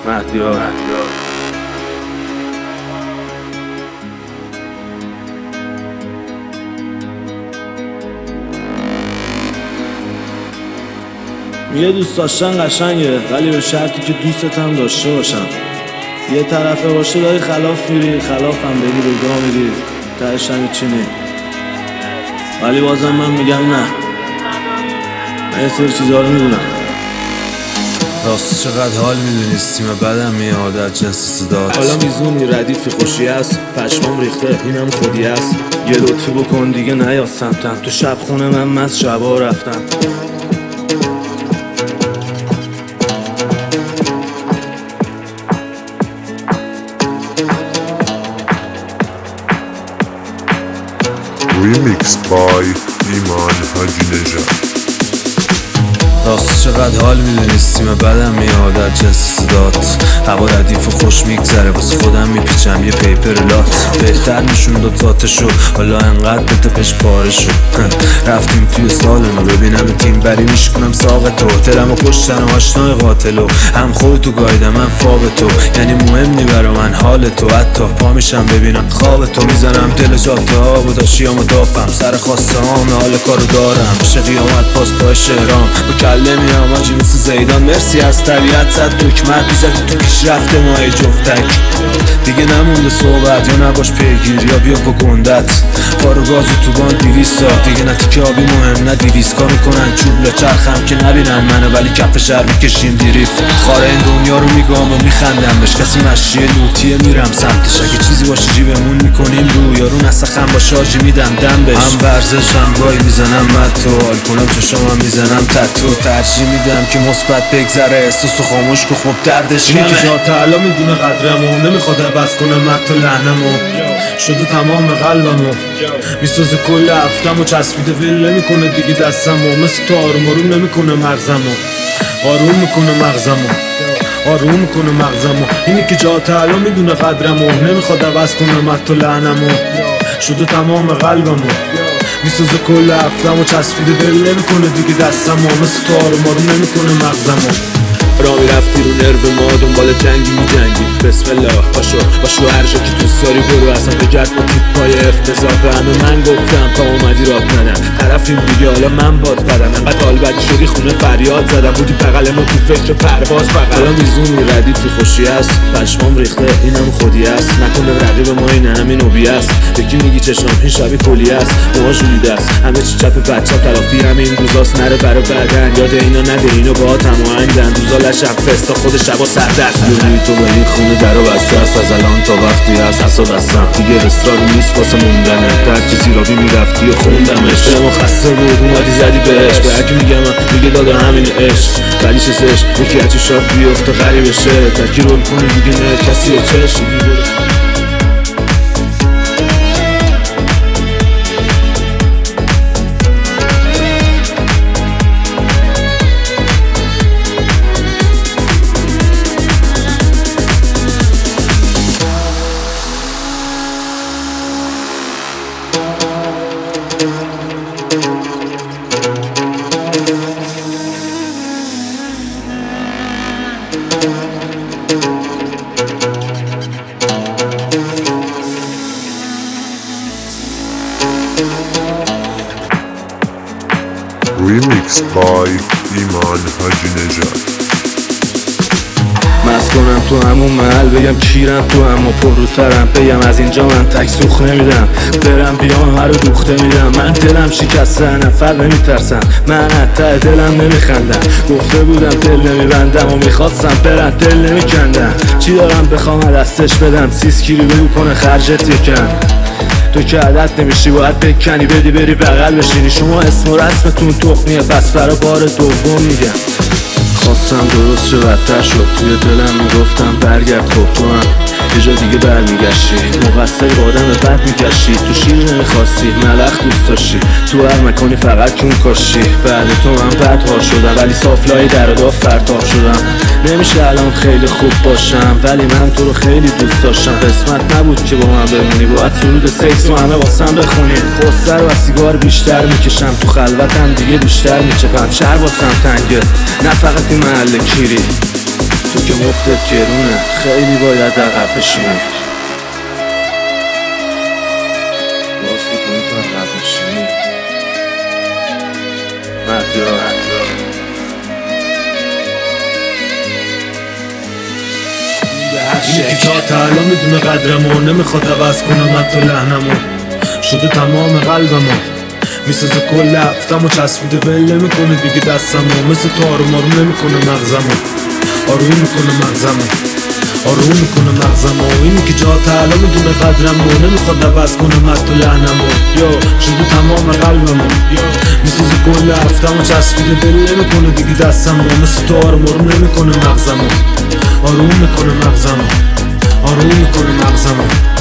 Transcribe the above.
مهدیار. یه دوست داشتن قشنگه، ولی به شرطی که دوستت هم داشته باشم. یه طرفه باشه داری خلاف میری، خلاف هم بری بگاه میری، تهش هم هیچی نی. ولی بازم من میگم نه، من یه سری چیزا رو میدونم. راست چقدر حال میدونی سیم بدم میاد از جنس صدات. حالا میزونی ردیفی خوشی هست، پشمام ریخته اینم خودی هست. یه لطفی بکن دیگه نیا سمتم، تو شب خونه من مست شبا رفتم. Remix by ایمان حاجی نژاد. راست چقدر حال میدونی سیم بدم میاد از جنس صدات. هوا ردیف و خوش میگذره واسه خودم میپیچم یه پیپر لات. بهتر نشون داد ذاتشو، حالا انقدر بتپش پاره شد. رفتیم توی سالنو ببینم تیم بری میشکنم ساقتو. دلم و کشتن و آشنای قاتلو، هم خودتو گایدم من فابتو. یعنی مهم نی برا من حال تو، حتی پا میشم ببینم خوابتو. میزنم دل جاده ها و داشیامو دافم، سر خواسته هام حال کارو دارم. بشه قیامت پاس پای شهرام با کله میام آجی مثل زیدان. مرسی از طبیعت زد دکمت میزدی تو پیش رفته ماه جفتک. دیگه نمونده صحبت یا نباش پیگیر یا بیا با گندت. پارو گازو تو بان 200 ساعت دیگه نه تیکه آبی مهم نه 200 کار میکنن چوب لچرخم که نبینن منو، ولی کف شهر میکشیم دیریف. خاره این دنیا رو میگم و میخندم بهش، کسی مشی نوتیه میرم سمتش. اگه چیزی باشه جیبمون میکنیم رو، یارو نسخم با شارژی میدم دم بهش. هم ورزشم گاهی میزنم متو، حال کنم چشامم میزنم تتو. ترجیح میدم که مثبت بگذره احساسو خاموش که خوب دردش اینی که جا تعالی میدونه قدرمو، نمیخواد عوض کنه مت و لحنمو. شده تمام قلبمو میسازه کل هفتمو، چسبیده ول نمیکنه دیگه دستمو. مثل تو آروم آروم نمیکنه مغزمو، آروم میکنه مغزمو، آروم میکنه مغزمو. اینی که جا تعالی میدونه قدرمو، نمیخواد عوض کنه مت و لحنمو. شده تمام قلبمو میسازه کل هفتمو، چسبیده ول نمیکنه دیگه دستمو. مثل تو آروم آروم نمیکنه مغزمو. را میرفتی رو نرو ما دنبال جنگی میجنگی. بسم الله باشو هر جا که دوست داری برو، اصلا بگرد با تیپ پای افتضاح. به همه من گفتم تا اومدی رات ندم، طرفیم دیگه حالا من باد بدم. انقدر حال بدی شدی خونه فریاد زدم، بودی بغل ما تو فکر پرواز فقط. حالا میزونی ردیفی خوشی هست، پشمام ریخته اینم خودی هست. نکنه رقیب ما این همین اوبی هست. یکی میگی چشام این شبی کلی هست، موها جولیده است همه چی چپ بچه تلافی همین روزاست. نره برا بعدن یاد اینا نده، اینو با تماهنگن روزا شب فستا خود شبا سردست. یونی تو به این خونه در و بسته است، از الان تا وقتی از حسا بستم. دیگه اصرار نیست واسه موندنه، در چیزی را بی میرفتی و خوندمش. دلمو خسته بود اومدی زدی بهش، به هرکی میگم میگه داده همین عشق. ولی چه زشت یکی از چشات بیفته غریبشه، ترکی رول کنی دیگه نه کسی و چشم. Remix by ایمان حاجی نژاد. مست کنم تو همون محل بگم کیرم تو اما پروترم. بگم از اینجا من تک سوخ نمیدم، برم بیام هر رو دوخته میدم. من دلم شکسته نفر نمیترسم، من حتی دلم نمیخندم. گفته بودم دل نمیبندم و میخواستم برم دل نمیکندم. چی دارم بخوام دستش بدم 30 کیلو بگو کنه خرجت یکم. تو که عدد نمیشی باید بکنی بدی بری بغل بشینی. شما اسم و رسمتون تخمیه پس برا بار دوم میگم. خواستم درست شه بدتر شد، توی دلم میگفتم برگرد. خب تو هم یه جا دیگه برمیگشتی، مقصر با آدم بد میگشتی. تو شیر نمیخواستی ملخ دوست داشتی، تو هر مکانی فقط کون کاشتی. بعد تو من بدحال شدم ولی صافلای در و داف فرتاب شدم. نمیشه الان خیلی خوب باشم ولی من تو رو خیلی دوست داشتم. قسمت نبود که با من بمونی، باید سرود سکس و همه واسم بخونی. خسر و سیگار بیشتر میکشم، تو خلوتم دیگه بیشتر میچپم. شهر واسم تنگه نه فقط این محل کیری. تو که مفتت گرونه، خیلی باید عقب بشینی. باز میکنی تو عقب بشینی. مهدیار یکی تا تعالی میدونه قدرمو، نمیخواد عوض کنم حتی لحنمو. شده تمام قلبمو، میسازه کل هفتمو، چسبیده ول نمیکنه دیگه دستمو. مثل تارو مارو نمیکنه مغزمو، آروم میکنه مغزمو، آروم میکنه مغزمو. اینی که جا تعالی میدونه قدرمو، نمیخواد عوض کنم حتی لحنمو. یا شده تمام قلبمو، میسازه کل هفتمو، چسبیده ول نمیکنه دیگه دستمو. مثل تارو مارو نمیکنه مغزمو، آروم میکنه مغزمو، آروم میکنه مغزمو.